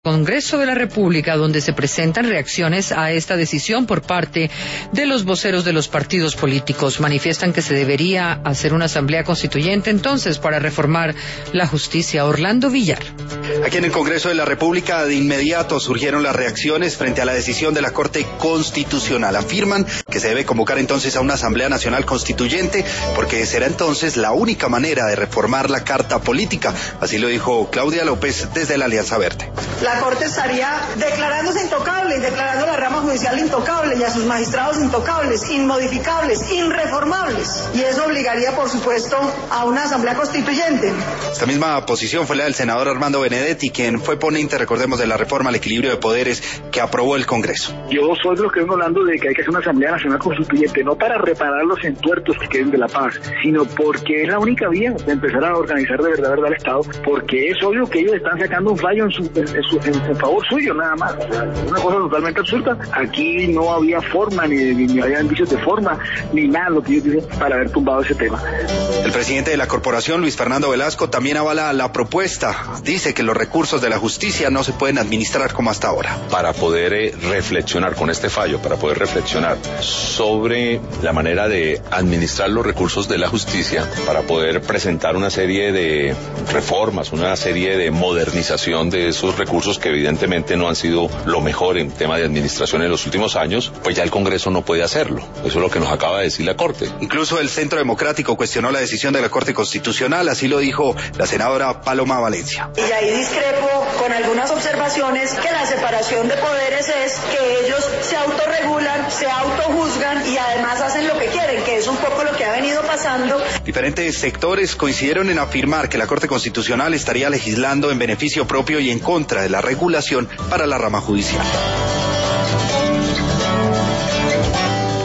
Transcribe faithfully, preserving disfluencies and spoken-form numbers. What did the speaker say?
Congreso de la República, donde se presentan reacciones a esta decisión por parte de los voceros de los partidos políticos. Manifiestan que se debería hacer una asamblea constituyente entonces para reformar la justicia. Orlando Villar. Aquí en el Congreso de la República de inmediato surgieron las reacciones frente a la decisión de la Corte Constitucional. Afirman que se debe convocar entonces a una Asamblea Nacional Constituyente porque será entonces la única manera de reformar la Carta Política. Así lo dijo Claudia López desde la Alianza Verde. La Corte estaría declarándose intocable y declarando la rama judicial intocable y a sus magistrados intocables, inmodificables, irreformables. Y eso obligaría, por supuesto, a una Asamblea Constituyente. Esta misma posición fue la del senador Armando Benedetti, quien fue ponente, recordemos, de la reforma al equilibrio de poderes que aprobó el Congreso. Yo soy de los que vengo hablando de que hay que hacer una Asamblea Nacional Constituyente, no para reparar los entuertos que queden de la paz, sino porque es la única vía de empezar a organizar de verdad, verdad el Estado, porque es obvio que ellos están sacando un fallo en su, en su En, en favor suyo, nada más. O sea, una cosa totalmente absurda. Aquí no había forma, ni, ni, ni había indicios de forma, ni nada lo que ellos dicen para haber tumbado ese tema. El presidente de la corporación, Luis Fernando Velasco, también avala la propuesta. Dice que los recursos de la justicia no se pueden administrar como hasta ahora. Para poder eh, reflexionar con este fallo, para poder reflexionar sobre la manera de administrar los recursos de la justicia, para poder presentar una serie de reformas, una serie de modernización de esos recursos que evidentemente no han sido lo mejor en tema de administración en los últimos años, pues ya el Congreso no puede hacerlo. Eso es lo que nos acaba de decir la Corte. Incluso el Centro Democrático cuestionó la decisión de la Corte Constitucional, así lo dijo la senadora Paloma Valencia. Y ahí discrepo con algunas observaciones que la separación de poderes es que ellos se autorregulan, se autojuzgan y además hacen lo que quieren, que es un poco lo que ha venido pasando. Diferentes sectores coincidieron en afirmar que la Corte Constitucional estaría legislando en beneficio propio y en contra de la regulación para la rama judicial.